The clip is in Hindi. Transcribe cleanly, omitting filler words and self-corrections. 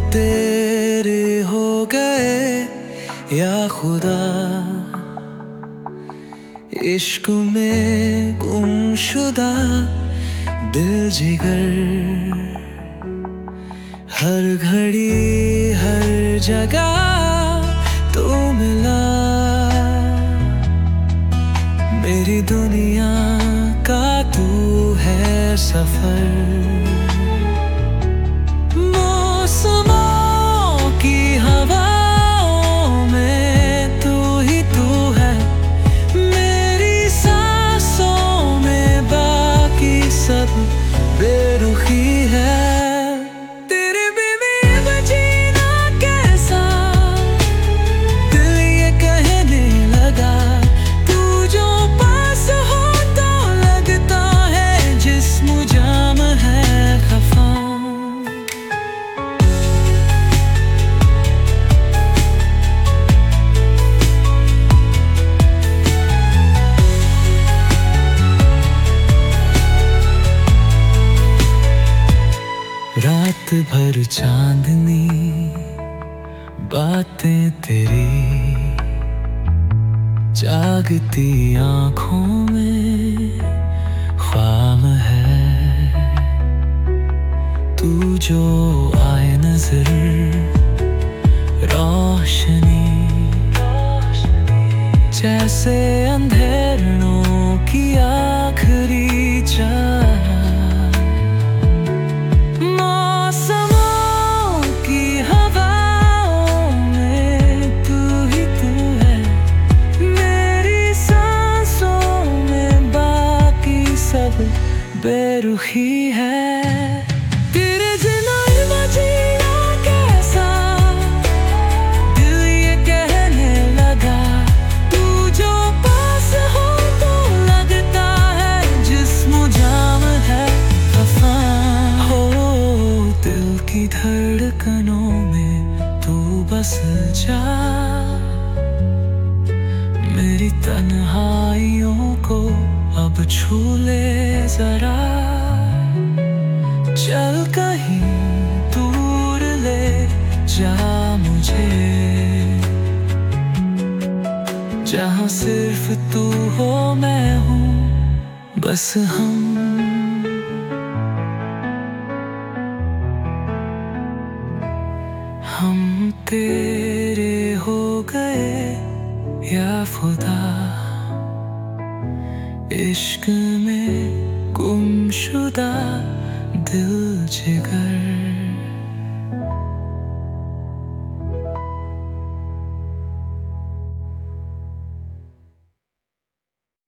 तेरे हो गए या खुदा, इश्क में गुमशुदा दिल जिगर, हर घड़ी हर जगह तू मिला, मेरी दुनिया का तू है सफर। मौसमों की हवाओं में तू ही तू है, मेरी सांसों में बाकी सब बेरुखी है। रात भर चांदनी बातें तेरी, जागती आंखों में ख्वाब है, तू जो आए नजर रोशनी, जैसे अंधेरों की आखिरी चाह। बेरुखी है तेरे जिना जीना कैसा, दिल ये कहने लगा, तू जो पास हो तो लगता है जिस्म जाम है वफा। हो दिल की धड़कनों में तू बस जा, मेरी तन्हाइयों को अब छू ले जरा, चल कहीं दूर ले जा मुझे, जहाँ सिर्फ तू हो मैं हूँ बस हम तेरे हो गए या खुदा, इश्क में गुमशुदा दिल जिगर।